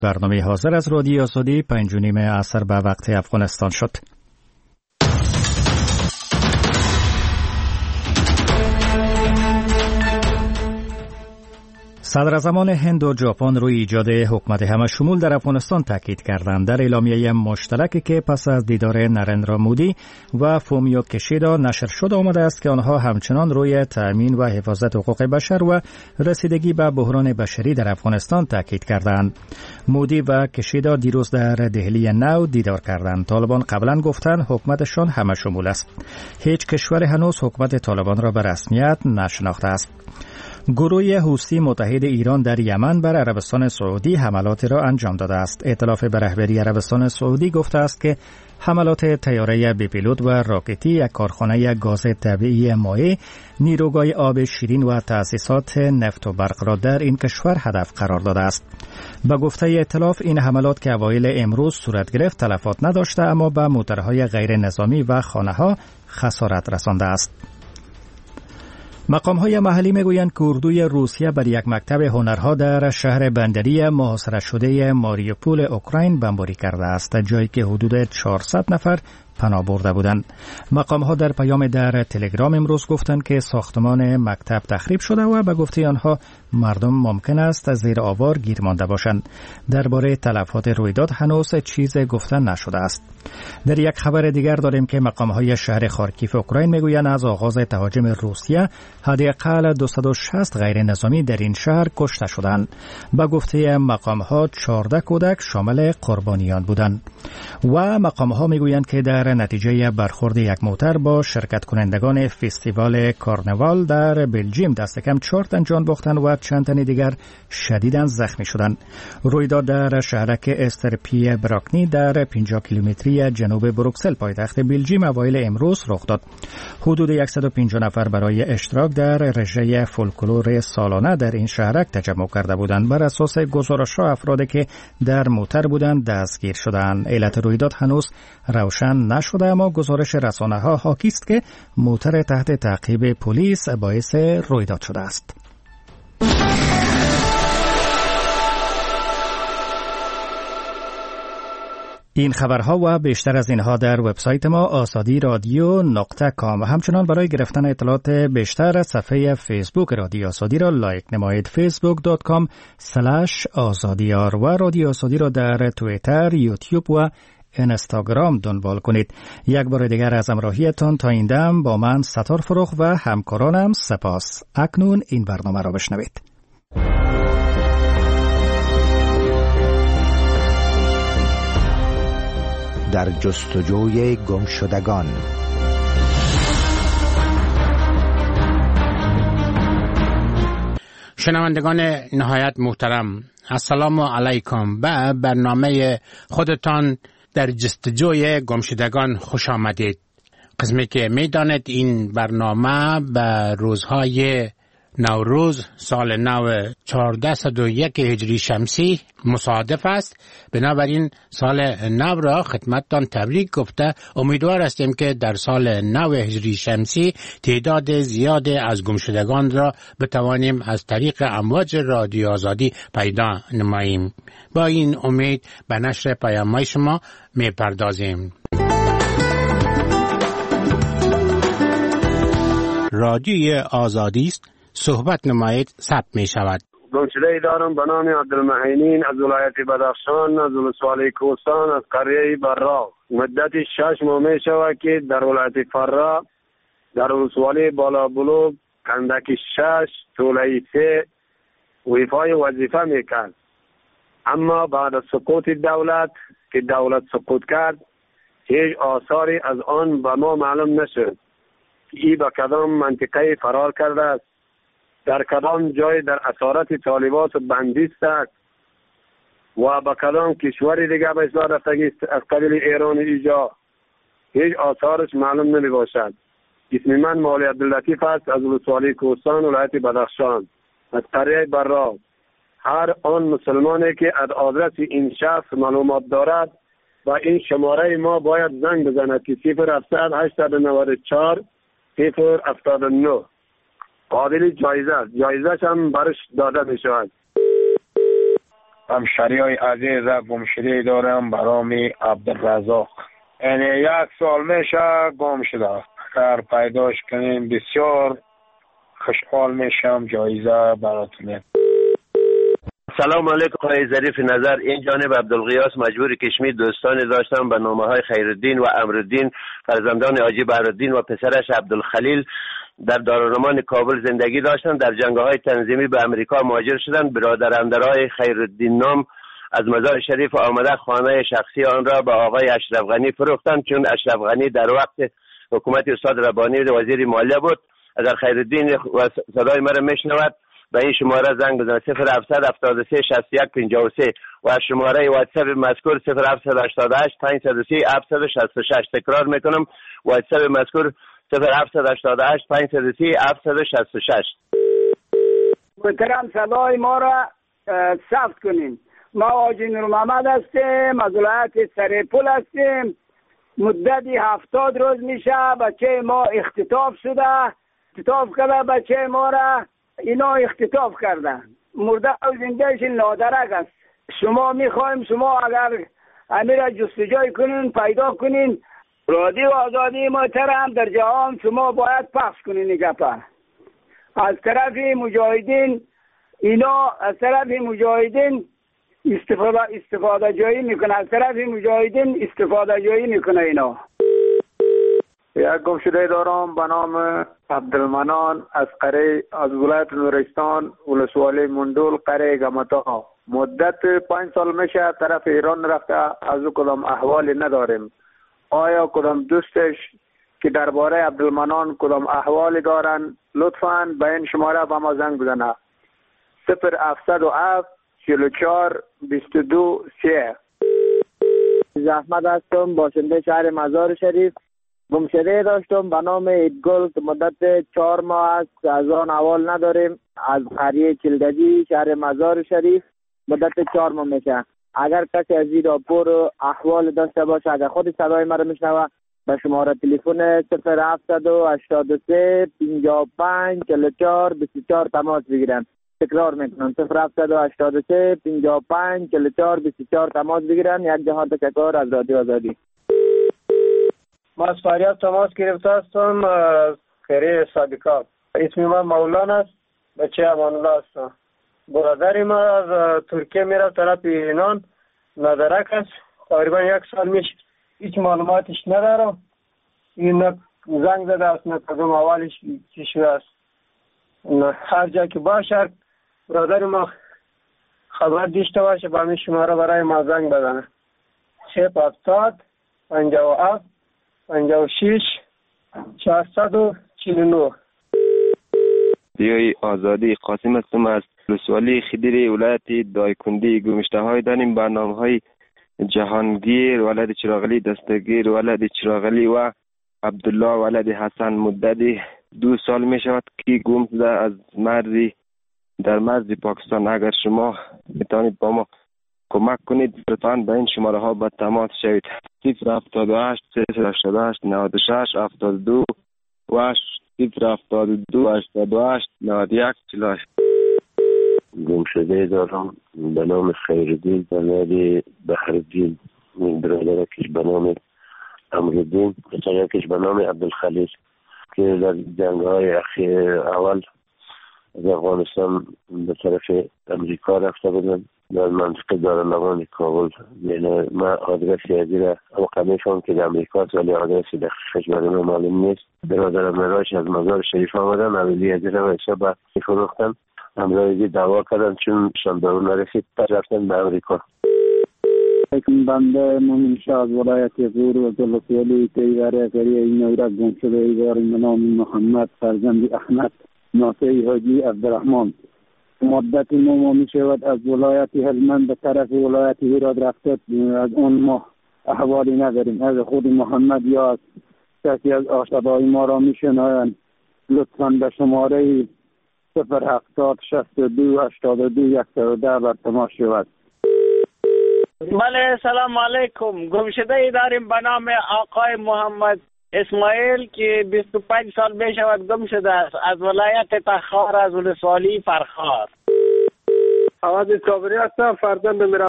برنامه حاضر از رادیو آزادی 5:30 عصر به وقت افغانستان شد. صدراعظمان هند و ژاپن روی ایجاد حکومت همه‌شمول در افغانستان تاکید کردند. در اعلامیه مشترکی که پس از دیدار نریندرا مودی و فومیو کشیدا نشر شده آمده است که آنها همچنان روی تأمین و حفاظت حقوق بشر و رسیدگی به بحران بشری در افغانستان تاکید کردند. مودی و کشیدا دیروز در دهلی نو دیدار کردند. طالبان قبلا گفتند حکومتشان همه‌شمول است. هیچ کشور هنوز حکومت طالبان را به رسمیت نشناخته است. گروه حوثی متحد ایران در یمن بر عربستان سعودی حملاتی را انجام داده است. ائتلاف به رهبری عربستان سعودی گفته است که حملات طیاره بی پیلوت و راکتی یک کارخانه گاز طبیعی مائع، نیروگاه آب شیرین و تأسیسات نفت و برق را در این کشور هدف قرار داده است. به گفته ائتلاف این حملات که اوایل امروز صورت گرفت تلفات نداشته، اما به موترهای غیر نظامی و خانه‌ها خسارت رسانده است. مقام‌های محلی میگویند که اردوی روسیه بر یک مکتب هنرها در شهر بندری محاصره شده ماریوپول اوکراین بمباری کرده است، جایی که حدود 400 نفر پناه برده بودند. مقام‌ها در پیام در تلگرام امروز گفتند که ساختمان مکتب تخریب شده و به گفته آنها مردم ممکن است زیر آوار گیر مانده باشند. درباره تلفات رویداد هنوز چیز گفتن نشده است. در یک خبر دیگر داریم که مقام‌های شهر خارکیف اوکراین میگویند از آغاز تهاجم روسیه حداقل 260 غیر نظامی در این شهر کشته شدند. به گفته مقام‌ها 14 کودک شامل قربانیان بودند. و مقام‌ها میگویند که در نتیجه برخورد یک موتر با شرکت کنندگان فستیوال کارنوال در بلژیم دست کم 4 تن جان باختند و چند تن دیگر شدیداً زخمی شدند. رویداد در شهرک استرپی براکنی در 50 کیلومتری جنوب بروکسل پایتخت بلژیم اوایل امروز رخ داد. حدود 150 نفر برای اشتراک در رژه فولکلور سالانه در این شهرک تجمع کرده بودند. بر اساس گزارش‌ها افرادی که در موتر بودند دستگیر شدند. علت رویداد هنوز روشن نشده، اما گزارش رسانه‌ها حاکی است که موتر تحت تعقیب پلیس باعث رویداد شده است. این خبرها و بیشتر از اینها در وبسایت ما azadi.radio.com. همچنان برای گرفتن اطلاعات بیشتر صفحه فیسبوک رادیو آزادی را لایک نمایید. facebook.com/azadiyar و رادیو آزادی را در توییتر، یوتیوب و اینستاگرام دنبال کنید. یک بار دیگر از همراهیتان تا این دم با من ستار فروخ و همکارانم سپاس. اکنون این برنامه را بشنوید. در جستجوی گمشدگان. شنوندگان نهایت محترم، السلام علیکم. به برنامه خودتان در جستجوی گمشدگان خوش آمدید. قسمی که میدانید این برنامه به روزهای نوروز سال نو 1401 هجری شمسی مصادف است. بنابراین سال نو را خدمتتان تبریک گفته امیدوار هستیم که در سال نو هجری شمسی تعداد زیاد از گمشدگان را بتوانیم از طریق امواج رادیو آزادی پیدا نماییم. با این امید به نشر پیام‌های شما می‌پردازیم. رادیوی آزادی است، صحبت نمایید ثبت می شود. گمشده دارم به نام عبدالمعینین از ولایت بدخشان، از ولسوالی کوهستان، از قریه براق. مدت 6 ماه می شود که در ولایت فرا در ولسوالی بالابلوک کندک 6 طوله 3 ویفای وظیفه میکرد، اما بعد از سقوط دولت که دولت سقوط کرد هیچ آثاری از آن به ما معلوم نشد که ای به کدام منطقه فرار کرده است، در کدام جای در اسارت طالبات بندیست است و به کدام کشوری دیگه به اصلاح رفتگی از قبیل ایران ایجا. هیچ آثارش معلوم نمی باشد. اسم من مولی عبداللطیف است از ولسوالی کوهستان ولایت بدخشان از قریه براق. هر آن مسلمانی که از آدرس این شخص معلومات دارد و این شماره ما باید زنگ بزند که 0700 894 079 قابل جایزه است. جایزه‌ش هم برش داده می شود. همشریای عزیز گمشده دارم به نام عبدالرزاق. یعنی 1 سال میشه گم شده. اگر پیداش کنیم بسیار خوشحال میشم. جایزه براتونه. سلام علیکم آقای ظریف نظر. این جانب عبدالغیاس مجبور کشمیر دوستانی داشتم به نامه های خیرالدین و امرالدین فرزندان حاجی بهرالدین و پسرش عبدالخلیل در دارالمان کابل زندگی داشتند. در جنگ‌های تنظیمی به امریکا مهاجر شدند. برادرندرای خیرالدین نام از مزار شریف آمده خانه شخصی آن را به آقای اشرف غنی فروختند، چون اشرف غنی در وقت حکومت استاد ربانی وزیر مالیه بود. اگر خیرالدین و صدای مرا میشنود به این شماره زنگ بزنید 0700 73 61 53 و شماره واتساپ مذکور 0788 530 766. تکرار میکنم واتساپ مذکور 0788 530 766. محترم صدای ما را ثبت کنین. ما حاجی نور محمد هستیم، از ولایت سرپل هستیم. مدت 70 روز میشه بچه ما اختطاف شده. اختطاف کرده بچه ما را، اینا اختطاف کردن. مرده و زندهش نادرک است. شما میخوایم شما اگر امیر جستجوی کنین پیدا کنین. رادیو آزادی محترم در جهان شما باید پخش کنین. گپا از طرف مجاهدین، اینا از طرف مجاهدین استفاده جایی میکنه. از طرف مجاهدین استفاده جایی میکنه. اینا یک گمشده دارم به نام عبدالمنان از قره از ولایت نورستان ولسوالی مندول قره گمتا. مدت 5 سال میشه طرف ایران رفته. از او کدام احوالی نداریم. آیا کدام دوستش که درباره عبدالمنان کدام احوالی دارن لطفاً به این شماره به ما زنگ بزنه 0707 44 22 3. احمد هستم، باشنده شهر مزار شریف. گمشده داشتم به نام ایدگل که مدت 4 ماه است. از آن احوال نداریم. از قریه چلگجی شهر مزار شریف مدت 4 ماه میشه. اگر کسی از این راپور احوال داشته باشه، اگر خود صدای مرا میشنوه، به شماره تلفن 0783 55 44 24 تماس بگیرن. تکرار میکنم 0783 55 44 24 تماس بگیرن. یک جهان تشکر از رادیو آزادی. ما از فریاد تماس گرفته هستم از قره صادقات. اسم من مولانا است. بچه امان الله هستم. برادر ما از ترکیه میره طرف ایران نادرک است. تقریبا 1 سال میشه. هیچ معلوماتش ندارم. این زنگ زده است نه کدوم اولش چی شده است. هر جا که باشه برادر ما خبر داشته باشه به همین شماره برای ما زنگ بزنه 070 57 56 449. دیوی آزادی قاسم هستم از ولسوالی خدیری ولایت دایکندی. گمشته های داریم برنامه های جهانگیر ولد چراغلی دستگیر ولد چراغلی و عبدالله ولد حسن. مدت 2 سال می شود که گم شده از مرزی در مرز پاکستان. اگر شما میتونید با ما کمک کنید لطفاً به این شماره ها با تماس شوید 078 388 96 72 و 072 88 91 48. گمشده دارم به نام خیرالدین ولد بهرالدین. برادرکش به نام امرالدین، پسرکش به نام عبدالخلیل که در جنگ‌های اول از افغانستان به طرف امریکا رفته بودن در منطقه دارالمان کابل. یعنی من آدرسی ازی را اوقع میفهم که در امریکا است ولی آدرسی دقیقش برای من معلوم نیست. برادرم مراش از مزار شریف آمدن اولی ازی را حساب فروختن. امرایزی دعوا کردن چون شاندارو نرسید رفتن به امریکا. بنده مومن شاه از ولایت غور و ولسوالی تیوره قریه این ایرا گم شده ایواریم به نام محمد فرزند احمد ناصری حاجی عبدالرحمن. مدت 9 ماه می شود از ولایت هلمند به طرف ولایت هرات رفته. از اون ما احوالی نداریم. از خود محمد یا از کسی از آشنای ما را می شنوند لطفاً به شماره 070 62 82 110 بر تماس شود. بله سلام علیکم. گمشده ای داریم به نام آقای محمد اسماعیل که 25 سال می شود گم شده است از ولایت تخار از ولسوالی فرخار. عوض صابری هستم، فرزند